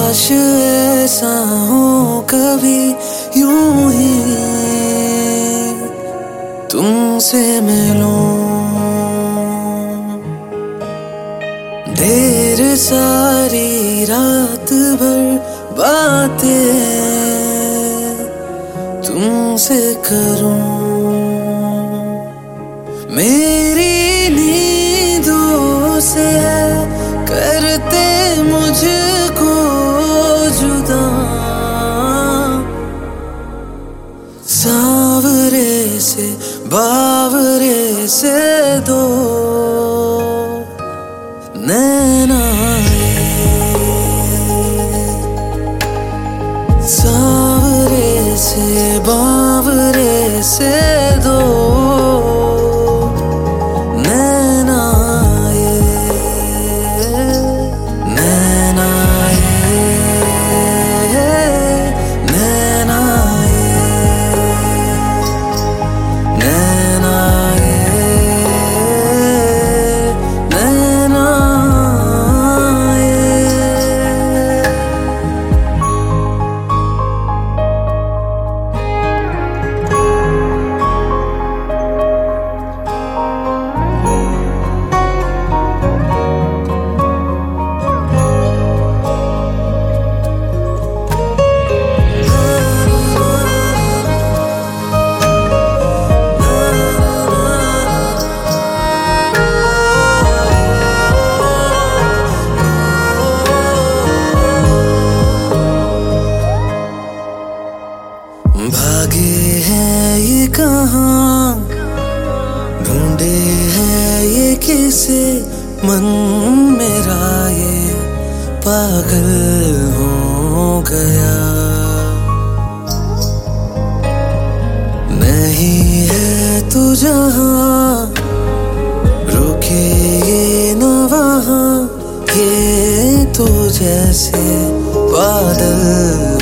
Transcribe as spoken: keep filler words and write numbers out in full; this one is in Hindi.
काश ऐसा हो कभी यूं ही तुमसे मिलूं। ढेर सारी रात भर बातें तुमसे करूं। मेरी नींदों से करते मुझको जुदा, सांवरे से बावरे से दो नैना आए। सांवरे से बावरे से दो नैना आए। नैना आए, नैना आए, नैना आए, नैना आए। भागे हैं ये कहाँ, ढूंढे हैं ये किसे, मन मेरा ये पागल हो गया। नहीं है तू जहाँ, रुके ये न वहाँ, ये तो जैसे बादल